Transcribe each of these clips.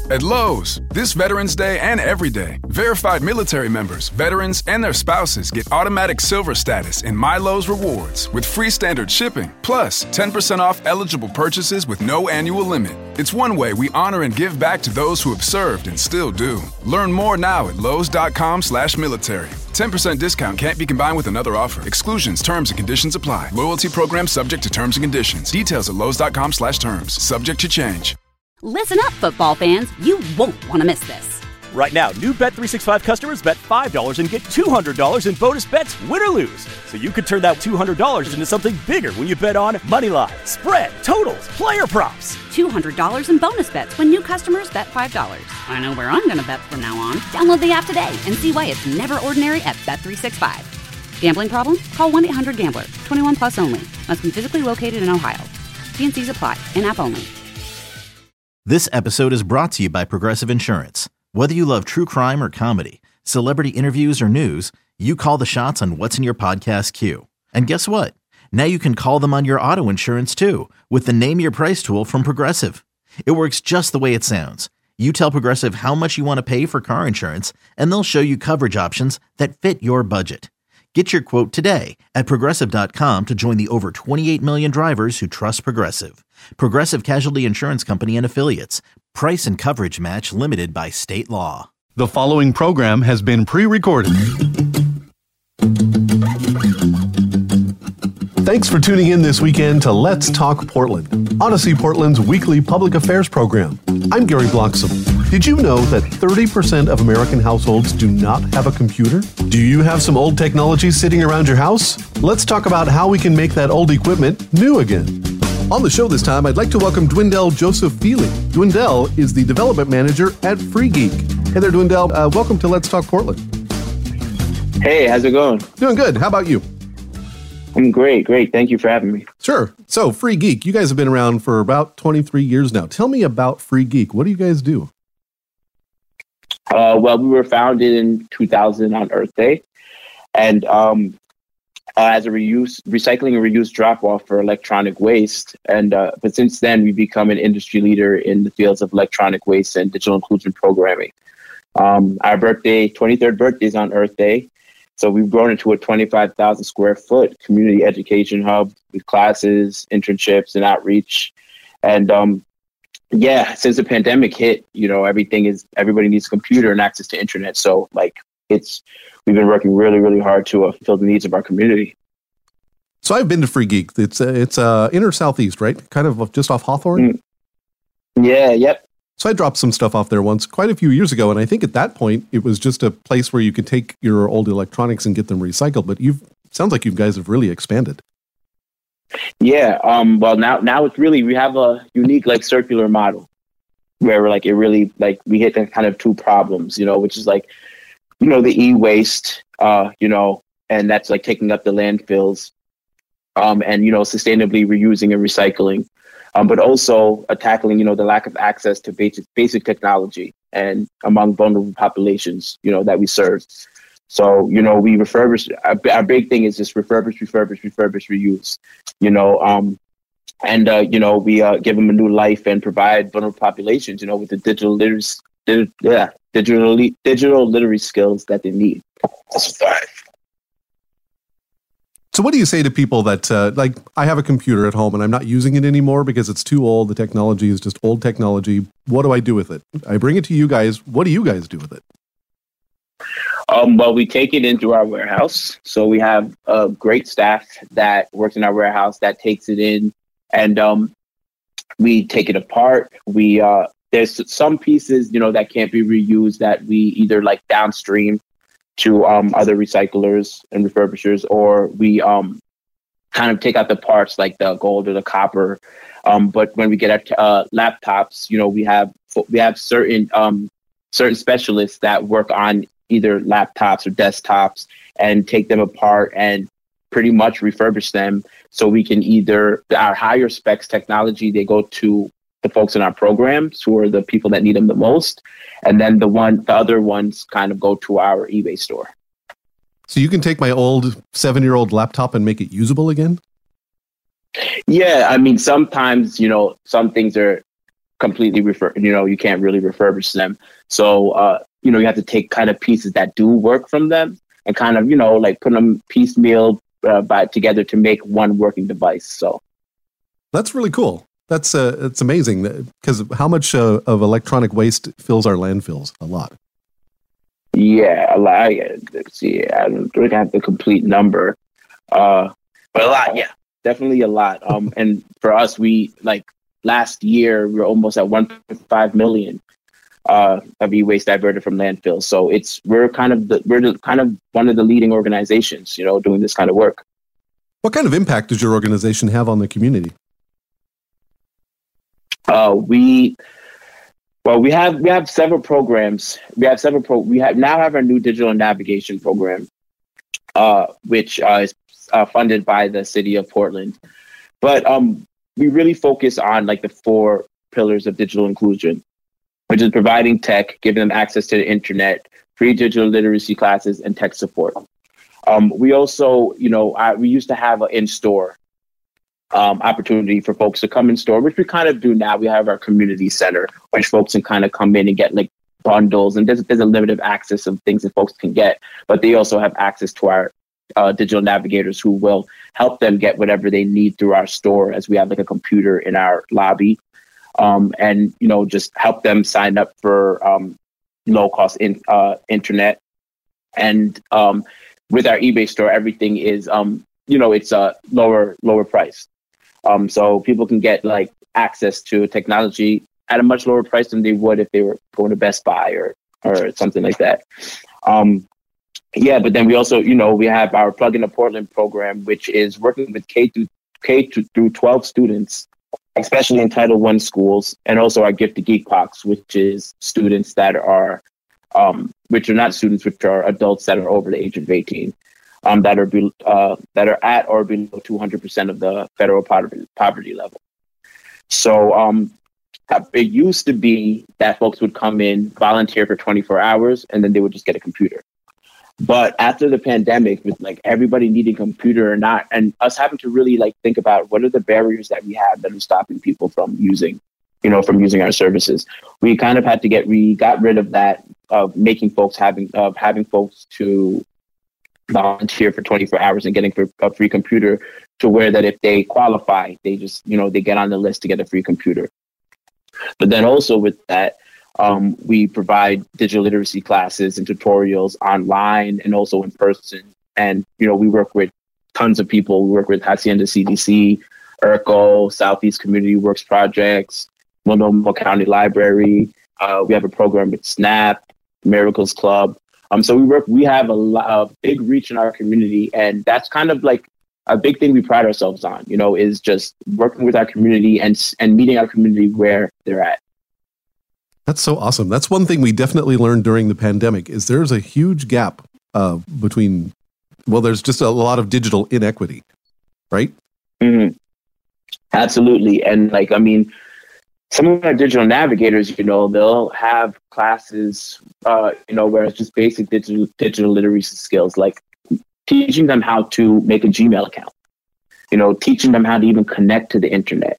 At Lowe's, this Veterans Day and every day, verified military members, veterans, and their spouses get automatic silver status in My Lowe's Rewards with free standard shipping, plus 10% off eligible purchases with no annual limit. It's one way we honor and give back to those who have served and still do. Learn more now at lowes.com/military. 10% discount can't be combined with another offer. Exclusions, terms, and conditions apply. Loyalty program subject to terms and conditions. Details at lowes.com/terms. Subject to change. Listen up, football fans. You won't want to miss this. Right now, new Bet365 customers bet $5 and get $200 in bonus bets, win or lose. So you could turn that $200 into something bigger when you bet on moneyline, spread, totals, player props. $200 in bonus bets when new customers bet $5. I know where I'm going to bet from now on. Download the app today and see why it's never ordinary at Bet365. Gambling problem? Call 1-800-GAMBLER. 21 plus only. Must be physically located in Ohio. T&Cs apply. In-app only. This episode is brought to you by Progressive Insurance. Whether you love true crime or comedy, celebrity interviews or news, you call the shots on what's in your podcast queue. And guess what? Now you can call them on your auto insurance too with the Name Your Price tool from Progressive. It works just the way it sounds. You tell Progressive how much you want to pay for car insurance, and they'll show you coverage options that fit your budget. Get your quote today at Progressive.com to join the over 28 million drivers who trust Progressive. Progressive Casualty Insurance Company and Affiliates. Price and coverage match limited by state law. The following program has been pre-recorded. Thanks for tuning in this weekend to Let's Talk Portland, Odyssey Portland's weekly public affairs program. I'm Gary Bloxam. Did you know that 30% of American households do not have a computer? Do you have some old technology sitting around your house? Let's talk about how we can make that old equipment new again. On the show this time, I'd like to welcome Dwindell Joseph Feely. Dwindell is the development manager at FreeGeek. Hey there, Dwindell. Welcome to Let's Talk Portland. Hey, how's it going? Doing good. How about you? I'm great. Thank you for having me. Sure. So, FreeGeek, you guys have been around for about 23 years now. Tell me about FreeGeek. What do you guys do? Well, we were founded in 2000 on Earth Day, and as a recycling and reuse drop-off for electronic waste. And but since then, we've become an industry leader in the fields of electronic waste and digital inclusion programming. Our 23rd birthday is on Earth Day. So we've grown into a 25,000 square foot community education hub with classes, internships, and outreach. And since the pandemic hit, everybody needs a computer and access to internet. So we've been working really, really hard to fulfill the needs of our community. So I've been to FreeGeek. It's inner southeast, right? Kind of just off Hawthorne. Yeah. Yep. So I dropped some stuff off there once quite a few years ago. And I think at that point, it was just a place where you could take your old electronics and get them recycled. But sounds like you guys have really expanded. Yeah. Well, now it's really, we have a unique circular model where we hit the kind of two problems, which is the e-waste, and that's taking up the landfills, and, sustainably reusing and recycling. But also tackling, the lack of access to basic technology and among vulnerable populations, that we serve. So, we refurbish. Our big thing is just refurbish, reuse. We give them a new life and provide vulnerable populations, with the digital literacy skills that they need to survive. So what do you say to people that, I have a computer at home and I'm not using it anymore because it's too old, the technology is just old technology. What do I do with it? I bring it to you guys. What do you guys do with it? Well, we take it into our warehouse. So we have a great staff that works in our warehouse that takes it in, and we take it apart. There's some pieces, that can't be reused that we either downstream to other recyclers and refurbishers, or we kind of take out the parts like the gold or the copper. But when we get our laptops, we have certain specialists that work on either laptops or desktops and take them apart and pretty much refurbish them. So we can our higher specs technology, they go to the folks in our programs who are the people that need them the most. And then the other ones kind of go to our eBay store. So you can take my old 7-year-old laptop and make it usable again? Yeah. I mean, sometimes, some things are completely you can't really refurbish them. So, you have to take kind of pieces that do work from them and kind of, like put them piecemeal together to make one working device. So that's really cool. It's amazing because how much of electronic waste fills our landfills? A lot. Yeah, a lot. Let's see, I don't think I have the complete number, but a lot. Yeah, definitely a lot. And for us, we last year we were almost at 1.5 million of e-waste diverted from landfills. So we're kind of one of the leading organizations, doing this kind of work. What kind of impact does your organization have on the community? We have several programs. We now have our new digital navigation program, which is funded by the city of Portland. But we really focus on the 4 pillars of digital inclusion, which is providing tech, giving them access to the internet, free digital literacy classes, and tech support. We also, we used to have an in-store opportunity for folks to come in store, which we kind of do now. We have our community center, which folks can kind of come in and get bundles, and there's a limited access of things that folks can get, but they also have access to our digital navigators who will help them get whatever they need through our store, as we have a computer in our lobby, and just help them sign up for low cost internet. And with our eBay store, everything is it's a lower price. So people can get access to technology at a much lower price than they would if they were going to Best Buy or something like that. But then we also, we have our Plug into Portland program, which is working with K through 12 students, especially in Title I schools, and also our Gift to Geek box, which is students that are, which are not students, which are adults that are over the age of 18. That are at or below 200% of the federal poverty level. So it used to be that folks would come in, volunteer for 24 hours, and then they would just get a computer. But after the pandemic, with everybody needing a computer or not, and us having to really think about what are the barriers that we have that are stopping people from using our services, we kind of got rid of that, of having folks to volunteer for 24 hours and getting a free computer, to where that if they qualify, they just, they get on the list to get a free computer. But then also with that, we provide digital literacy classes and tutorials online and also in person. And, we work with tons of people. We work with Hacienda CDC, ERCO, Southeast Community Works Projects, Multnomah County Library. We have a program with SNAP, Miracles Club. So we have a big reach in our community, and that's kind of a big thing we pride ourselves on, is just working with our community and meeting our community where they're at. That's so awesome. That's one thing we definitely learned during the pandemic, is there's a huge gap between, there's just a lot of digital inequity, right? Mm-hmm. Absolutely. And some of our digital navigators, they'll have classes, where it's just basic digital literacy skills, like teaching them how to make a Gmail account, teaching them how to even connect to the internet,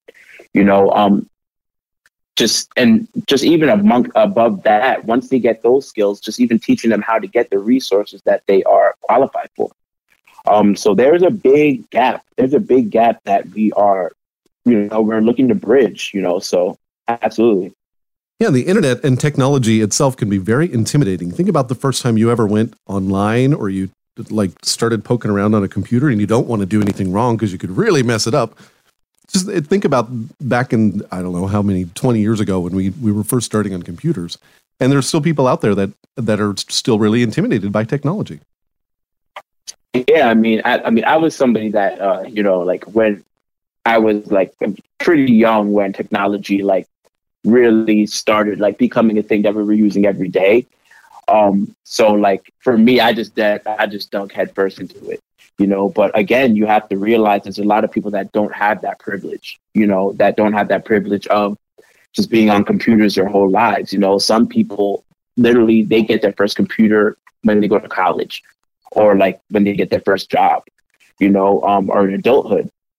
just even above that, once they get those skills, just even teaching them how to get the resources that they are qualified for. So there's a big gap. There's a big gap that we are, we're looking to bridge, so absolutely. Yeah, the internet and technology itself can be very intimidating. Think about the first time you ever went online, or you started poking around on a computer, and you don't want to do anything wrong because you could really mess it up. Just think about back in, I don't know how many, 20 years ago when we were first starting on computers, and there's still people out there that are still really intimidated by technology. Yeah, I was somebody that, when I was pretty young, when technology really started becoming a thing that we were using every day. So for me, I just dunk headfirst into it, but again, you have to realize there's a lot of people that don't have that privilege, that don't have that privilege of just being on computers their whole lives. Some people literally, they get their first computer when they go to college, or when they get their first job, or in adulthood.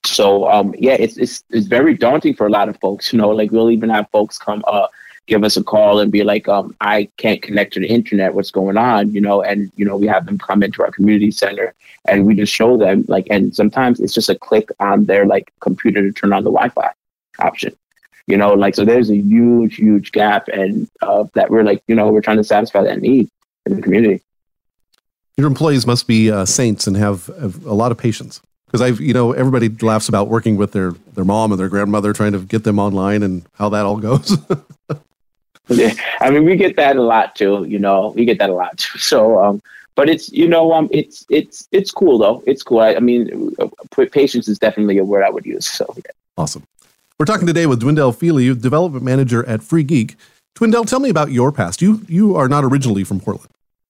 So it's very daunting for a lot of folks. Like we'll even have folks come give us a call and be like, I can't connect to the internet. What's going on? And we have them come into our community center and we just show them and sometimes it's just a click on their computer to turn on the Wi-Fi option. So there's a huge gap, and that we're trying to satisfy that need in the community. Your employees must be saints and have a lot of patience. Because everybody laughs about working with their mom and their grandmother, trying to get them online and how that all goes. Yeah, I mean, we get that a lot too. We get that a lot too. So, but it's it's cool though. It's cool. I mean, patience is definitely a word I would use. So, yeah. Awesome. We're talking today with Dwindell Feely, development manager at Free Geek. Dwindell, tell me about your past. You are not originally from Portland.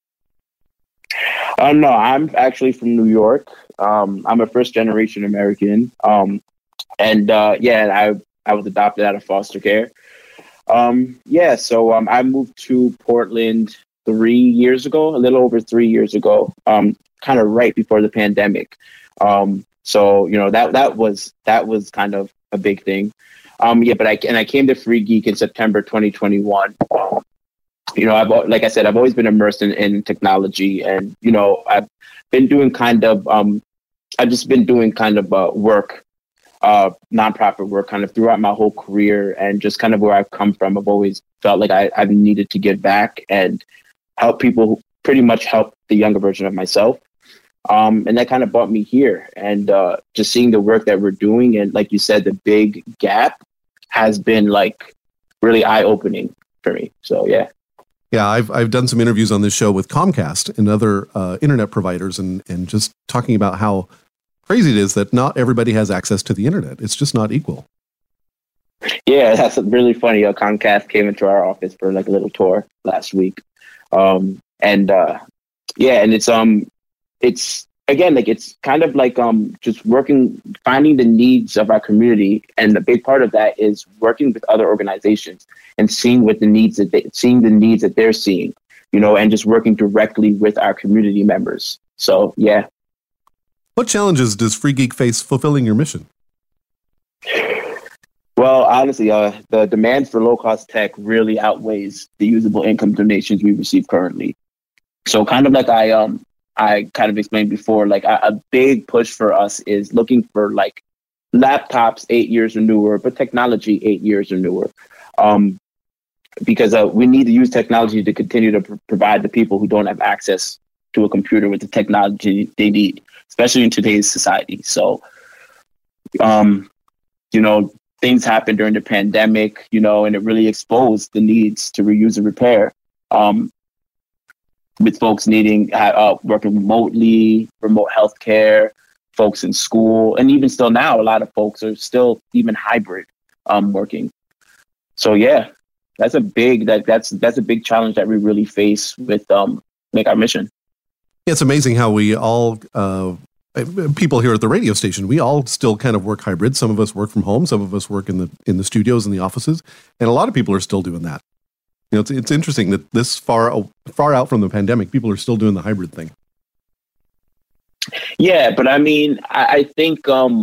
No, I'm actually from New York. I'm a first generation American. I was adopted out of foster care. So I moved to Portland 3 years ago, a little over 3 years ago, kind of right before the pandemic. That was kind of a big thing. But I came to Free Geek in September 2021. Like I said, I've always been immersed in technology, and I've been doing work, nonprofit work, kind of throughout my whole career, and just kind of where I've come from. I've always felt like I've needed to give back and help people who pretty much help the younger version of myself. And that kind of brought me here, and just seeing the work that we're doing, and like you said, the big gap has been really eye-opening for me. So yeah. Yeah, I've done some interviews on this show with Comcast and other internet providers, and just talking about how crazy it is that not everybody has access to the internet. It's just not equal. Yeah, that's really funny. Comcast came into our office for a little tour last week, and it's again it's kind of just finding the needs of our community, and a big part of that is working with other organizations and seeing the needs that they're seeing, and just working directly with our community members. So yeah. What challenges does Free Geek face fulfilling your mission? Well, honestly, the demand for low-cost tech really outweighs the usable income donations we receive currently. So kind of like I kind of explained before, a big push for us is looking for laptops 8 years or newer, but technology 8 years or newer. Because we need to use technology to continue to provide the people who don't have access to a computer with the technology they need, especially in today's society. So, things happened during the pandemic, and it really exposed the needs to reuse and repair. With folks needing working remotely, remote healthcare, folks in school, and even still now, a lot of folks are still even hybrid working. So yeah, that's a big challenge that we really face with our mission. It's amazing how we all people here at the radio station, we all still kind of work hybrid. Some of us work from home, some of us work in the studios and the offices, and a lot of people are still doing that. It's interesting that this far out from the pandemic, people are still doing the hybrid thing. Yeah, but I mean, I think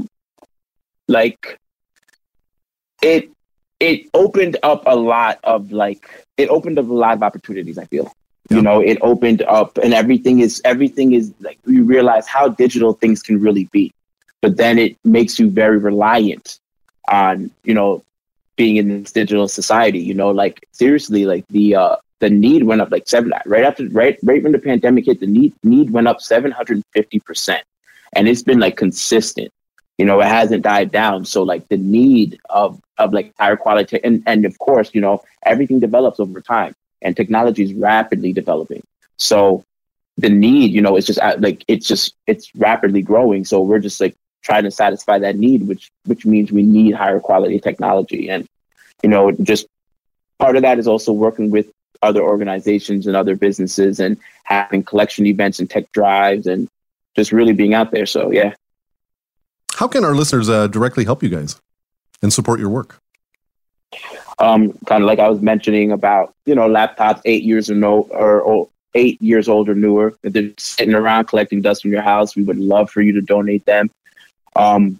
it opened up a lot of opportunities, I feel. Yeah. It opened up, and everything is we realize how digital things can really be. But then it makes you very reliant on, being in this digital society, seriously, the need went up right when the pandemic hit, the need went up 750%, and it's been consistent. It hasn't died down. So the need of higher quality, and of course, everything develops over time, and technology is rapidly developing. So the need, it's rapidly growing. So we're just trying to satisfy that need, which means we need higher quality technology. And, just part of that is also working with other organizations and other businesses and having collection events and tech drives and just really being out there. So, yeah. How can our listeners directly help you guys and support your work? Kind of like I was mentioning about, laptops 8 years or 8 years old or newer. If they're sitting around collecting dust from your house, we would love for you to donate them.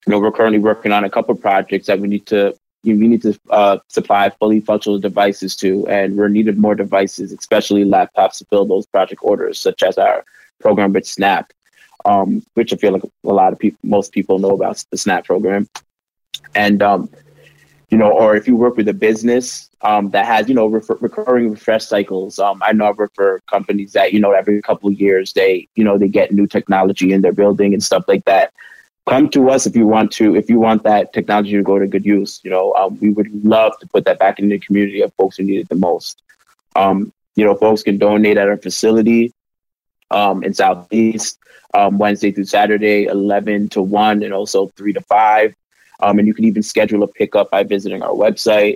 we're currently working on a couple of projects that we need to supply fully functional devices to, and we're needed more devices, especially laptops, to fill those project orders, such as our program with Snap, which I feel like most people know about the Snap program. And, or if you work with a business that has, recurring refresh cycles. I know I work for companies that, every couple of years, they get new technology in their building and stuff like that. Come to us if you want that technology to go to good use. We would love to put that back in the community of folks who need it the most. Folks can donate at our facility in Southeast, Wednesday through Saturday, 11 to 1, and also 3 to 5. And you can even schedule a pickup by visiting our website.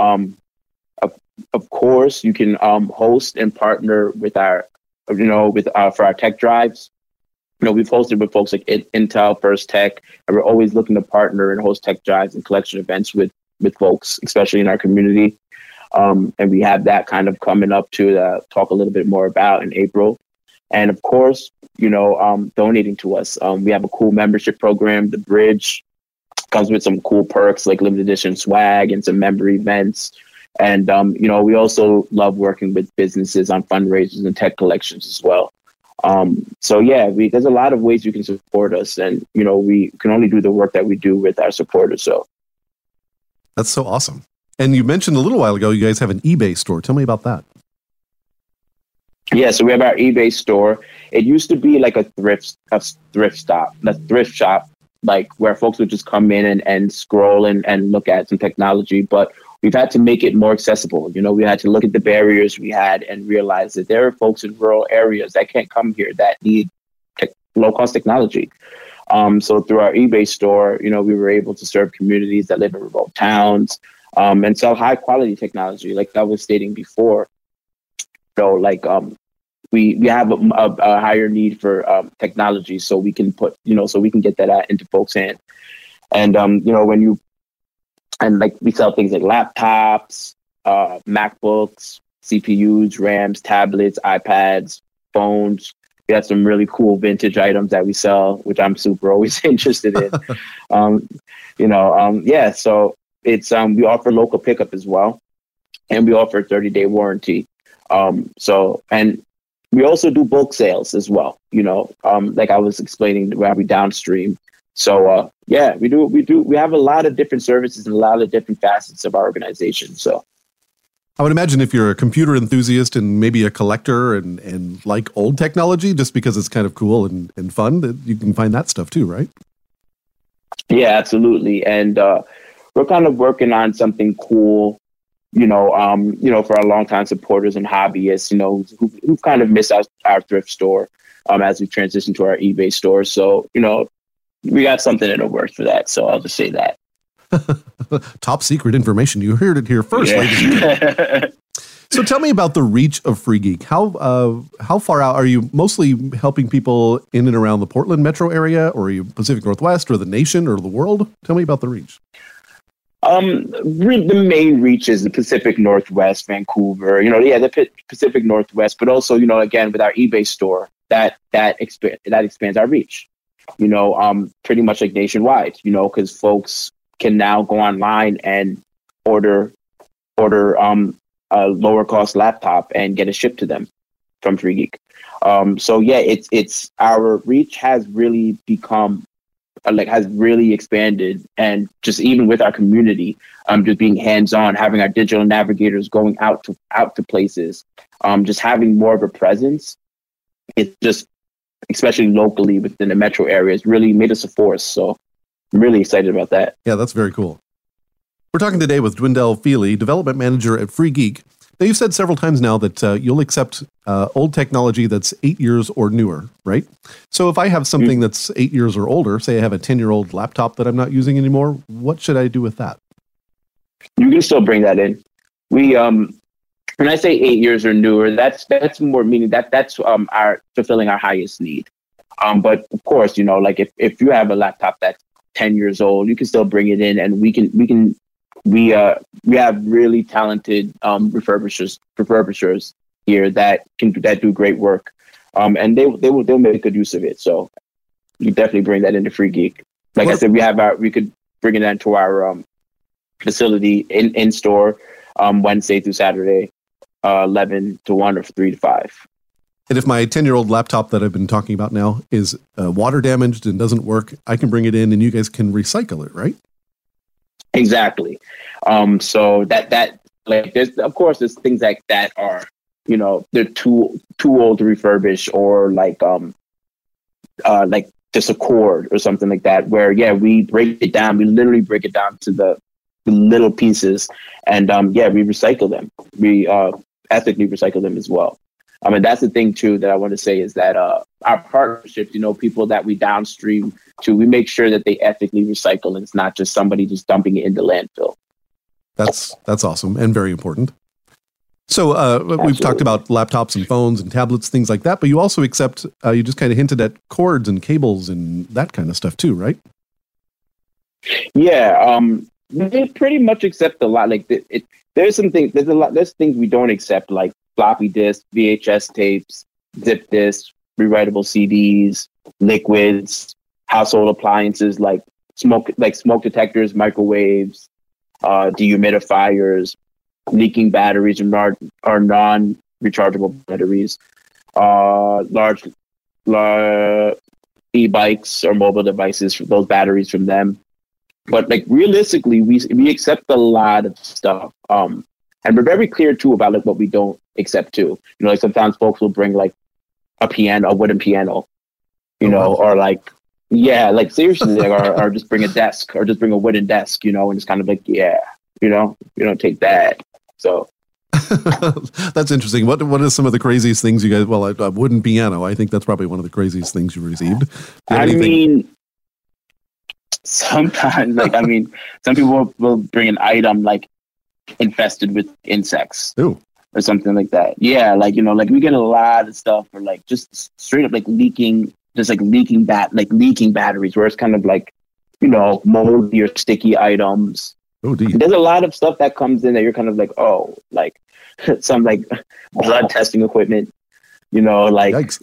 Of course, you can host and partner with for our tech drives. We've hosted with folks like Intel, First Tech, and we're always looking to partner and host tech drives and collection events with folks, especially in our community. And we have that kind of coming up to talk a little bit more about in April. And of course, donating to us. We have a cool membership program, The Bridge. Comes with some cool perks like limited edition swag and some member events. And, we also love working with businesses on fundraisers and tech collections as well. There's a lot of ways you can support us, and, we can only do the work that we do with our supporters. So that's so awesome. And you mentioned a little while ago, you guys have an eBay store. Tell me about that. Yeah, so we have our eBay store. It used to be like a thrift shop, like where folks would just come in and scroll and look at some technology. But we've had to make it more accessible. We had to look at the barriers we had and realize that there are folks in rural areas that can't come here that need low-cost technology. So through our eBay store, we were able to serve communities that live in remote towns and sell high-quality technology, like I was stating before. So, we have a higher need for technology, so we can get that out into folks' hands. And we sell things like laptops, MacBooks, CPUs, RAMs, tablets, iPads, phones. We have some really cool vintage items that we sell, which I'm super always interested in. So it's we offer local pickup as well, and we offer a 30-day warranty. And we also do bulk sales as well. Like I was explaining, where we downstream. So we have a lot of different services and a lot of different facets of our organization. So I would imagine if you're a computer enthusiast and maybe a collector and like old technology, just because it's kind of cool and fun, that you can find that stuff too, right? Yeah, absolutely. And we're kind of working on something cool, for our longtime supporters and hobbyists, who've kind of missed our thrift store as we transition to our eBay store. So, we got something in the works for that. So I'll just say that. Top secret information. You heard it here first, ladies and gentlemen. So tell me about the reach of Free Geek. How far out are you? Mostly helping people in and around the Portland metro area, or are you Pacific Northwest, or the nation, or the world? Tell me about the reach. The main reach is the Pacific Northwest, Vancouver. The Pacific Northwest, but also again with our eBay store that expands our reach. Pretty much like nationwide. Because folks can now go online and order a lower cost laptop and get it shipped to them from Free Geek. It's our reach has really become has really expanded, and just even with our community, just being hands-on, having our digital navigators going out to places, just having more of a presence. It's just, especially locally within the metro area, has really made us a force. So I'm really excited about that. Yeah, that's very cool. We're talking today with Dwindell Feely, development manager at Free Geek. Now, you've said several times now that you'll accept old technology that's 8 years or newer, right? So if I have something that's 8 years or older, say I have a 10-year-old laptop that I'm not using anymore, what should I do with that? You can still bring that in. We, when I say 8 years or newer, that's more meaning that's our fulfilling our highest need. But of course, if you have a laptop that's 10 years old, you can still bring it in, and we have really talented refurbishers here that do great work, and they'll make good use of it. So you definitely bring that into Free Geek. Like I said, we could bring it into our facility in store Wednesday through Saturday, 11 to 1 or 3 to 5. And if my 10-year-old laptop that I've been talking about now is water damaged and doesn't work, I can bring it in and you guys can recycle it, right? Exactly. So that like there's things like that are, they're too old to refurbish, or like just a cord or something like that, where we break it down. We literally break it down to the little pieces, and we recycle them. We ethically recycle them as well. I mean, that's the thing too that I want to say is that our partnerships, people that we downstream to, we make sure that they ethically recycle, and it's not just somebody just dumping it in the landfill. That's awesome and very important. So we've talked about laptops and phones and tablets, things like that, but you also accept, you just kind of hinted at cords and cables and that kind of stuff too, right? Yeah, they pretty much accept a lot. Like there's things we don't accept, like floppy disks, VHS tapes, zip disks, rewritable CDs, liquids, household appliances like smoke detectors, microwaves, dehumidifiers, leaking batteries or non-rechargeable batteries, large e-bikes or mobile devices, those batteries from them. But like realistically, we accept a lot of stuff. And we're very clear too about like what we don't accept too. Like sometimes folks will bring like a wooden piano, or like, like seriously, like, or just bring a desk, or just bring a wooden desk, and it's kind of like, you don't take that. So that's interesting. What are some of the craziest things you guys? Well, a wooden piano. I think that's probably one of the craziest things you received. Mean, sometimes, some people will bring an item like infested with insects. Ooh. Or something like that. Yeah, we get a lot of stuff for like just straight up like leaking batteries, where it's kind of like, moldy or sticky items. Oh, dear. There's a lot of stuff that comes in that you're kind of like, oh, like some like blood testing equipment, Yikes.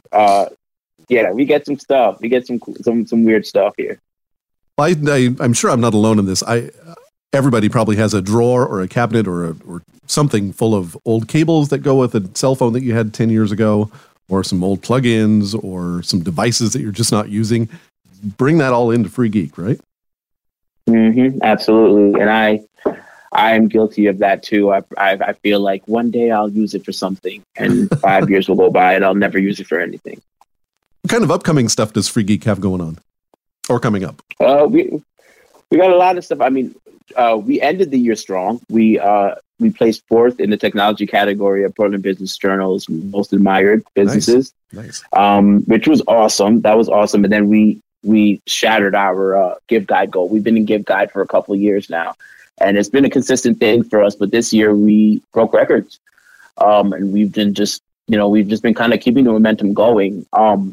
We get some stuff. We get some weird stuff here. Well, I'm sure I'm not alone in this. Everybody probably has a drawer or a cabinet or something full of old cables that go with a cell phone that you had 10 years ago, or some old plugins or some devices that you're just not using. Bring that all into Free Geek, right? Mm-hmm, absolutely. And I am guilty of that too. I feel like one day I'll use it for something, and 5 years will go by and I'll never use it for anything. What kind of upcoming stuff does Free Geek have going on or coming up? We got a lot of stuff. I mean, we ended the year strong. We placed 4th in the technology category of Portland Business Journal's most admired businesses. Nice. Which was awesome. That was awesome. And then we shattered our Give Guide goal. We've been in Give Guide for a couple of years now, and it's been a consistent thing for us. But this year we broke records, and we've just been kind of keeping the momentum going.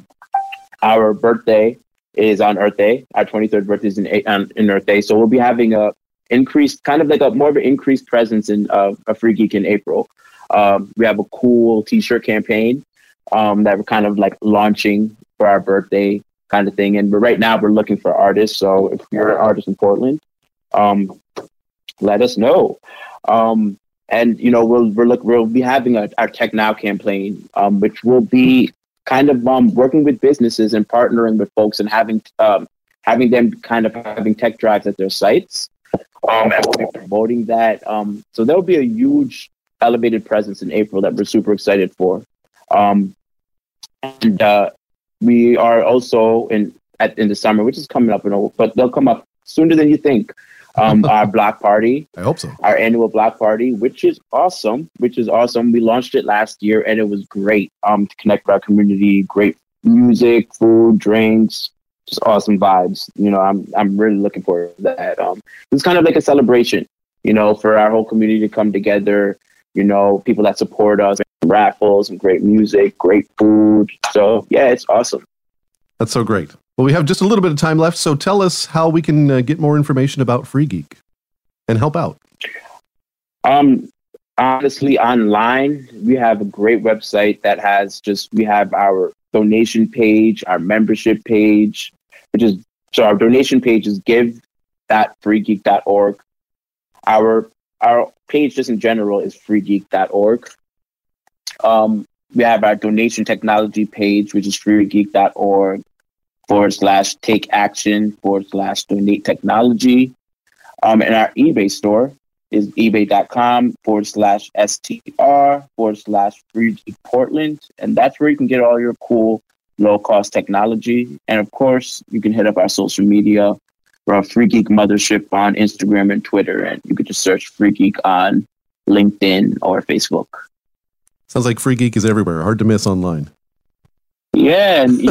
Our birthday is on Earth Day. Our 23rd birthday is in Earth Day, so we'll be having a increased, kind of like a more of an increased presence in a Free Geek in April. We have a cool T-shirt campaign that we're kind of like launching for our birthday kind of thing. And right now we're looking for artists. So if you're an artist in Portland, let us know. And we'll be having our Tech Now campaign, which will be kind of working with businesses and partnering with folks and having them kind of having tech drives at their sites. And we'll be promoting that. So there'll be a huge elevated presence in April that we're super excited for. And we are also in the summer, which is coming up, but they'll come up sooner than you think. Our block party. I hope so. Our annual block party, which is awesome. We launched it last year and it was great to connect with our community. Great music, food, drinks, just awesome vibes. I'm really looking forward to that. It's kind of like a celebration, for our whole community to come together. People that support us, raffles, and great music, great food. So yeah, it's awesome. That's so great. Well, we have just a little bit of time left, so tell us how we can get more information about Free Geek and help out. Honestly, online, we have a great website that has we have our donation page, our membership page, which is So our donation page is give.freegeek.org. Our page just in general is freegeek.org. We have our donation technology page, which is freegeek.org/take-action/donate technology. And our eBay store is ebay.com/str/freegeekportland. And that's where you can get all your cool low-cost technology. And of course, you can hit up our social media. We're a Free Geek Mothership on Instagram and Twitter. And you can just search Free Geek on LinkedIn or Facebook. Sounds like Free Geek is everywhere. Hard to miss online. Yeah, and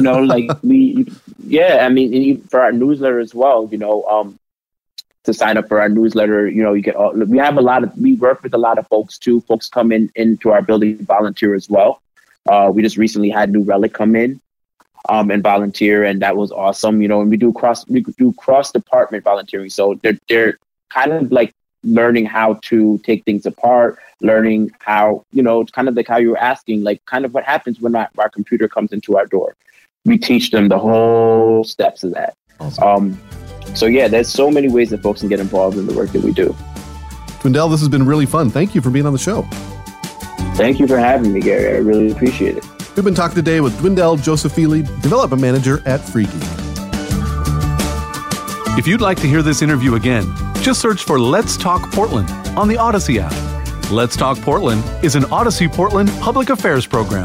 for our newsletter as well, to sign up for our newsletter, you get we work with a lot of folks too. Folks come into our building volunteer as well. We just recently had New Relic come in and volunteer, and that was awesome. And we do cross department volunteering, so they're kind of like learning how to take things apart, learning how, kind of like how you were asking, like kind of what happens when our computer comes into our door. We teach them the whole steps of that. Awesome. So yeah, there's so many ways that folks can get involved in the work that we do. Dwindell, this has been really fun. Thank you for being on the show. Thank you for having me, Gary. I really appreciate it. We've been talking today with Dwindell Josephili, Development Manager at Free Geek. If you'd like to hear this interview again, just search for Let's Talk Portland on the Odyssey app. Let's Talk Portland is an Odyssey Portland public affairs program.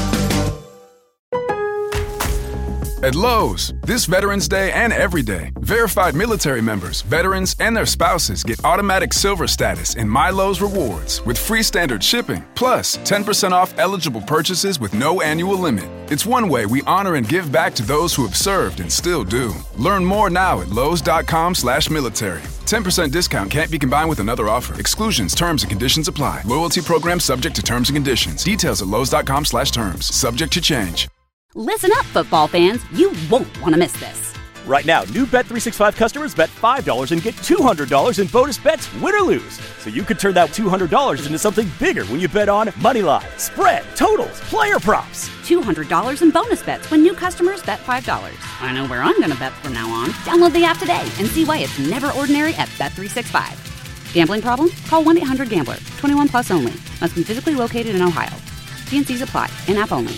At Lowe's, this Veterans Day and every day, verified military members, veterans, and their spouses get automatic silver status in My Lowe's Rewards with free standard shipping, plus 10% off eligible purchases with no annual limit. It's one way we honor and give back to those who have served and still do. Learn more now at lowes.com/military. 10% discount can't be combined with another offer. Exclusions, terms, and conditions apply. Loyalty program subject to terms and conditions. Details at lowes.com/terms. Subject to change. Listen up, football fans. You won't want to miss this. Right now, new Bet365 customers bet $5 and get $200 in bonus bets, win or lose. So you could turn that $200 into something bigger when you bet on moneyline, spread, totals, player props. $200 in bonus bets when new customers bet $5. I know where I'm going to bet from now on. Download the app today and see why it's never ordinary at Bet365. Gambling problem? Call 1-800-GAMBLER. 21 plus only. Must be physically located in Ohio. T&Cs apply. In-app only.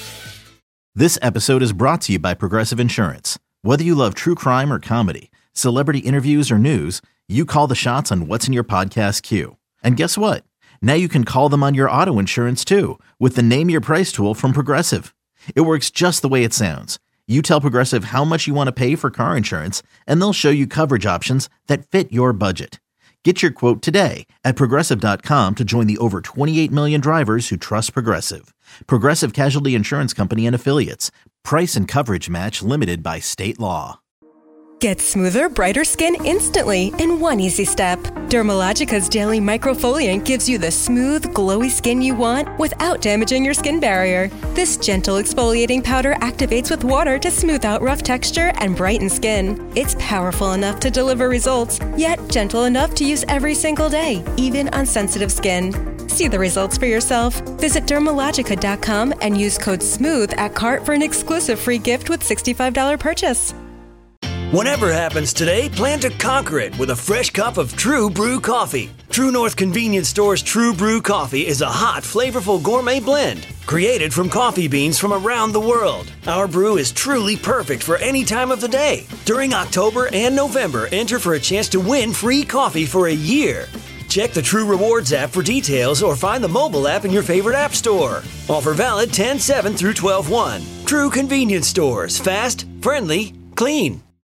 This episode is brought to you by Progressive Insurance. Whether you love true crime or comedy, celebrity interviews or news, you call the shots on what's in your podcast queue. And guess what? Now you can call them on your auto insurance too with the Name Your Price tool from Progressive. It works just the way it sounds. You tell Progressive how much you want to pay for car insurance, and they'll show you coverage options that fit your budget. Get your quote today at Progressive.com to join the over 28 million drivers who trust Progressive. Progressive Casualty Insurance Company and Affiliates. Price and coverage match limited by state law. Get smoother, brighter skin instantly in one easy step. Dermalogica's Daily Microfoliant gives you the smooth, glowy skin you want without damaging your skin barrier. This gentle exfoliating powder activates with water to smooth out rough texture and brighten skin. It's powerful enough to deliver results, yet gentle enough to use every single day, even on sensitive skin. See the results for yourself. Visit Dermalogica.com and use code SMOOTH at cart for an exclusive free gift with $65 purchase. Whatever happens today, plan to conquer it with a fresh cup of True Brew coffee. True North Convenience Store's True Brew coffee is a hot, flavorful gourmet blend created from coffee beans from around the world. Our brew is truly perfect for any time of the day. During October and November, enter for a chance to win free coffee for a year. Check the True Rewards app for details or find the mobile app in your favorite app store. Offer valid 10/7 through 12/1. True Convenience Stores. Fast, friendly, clean.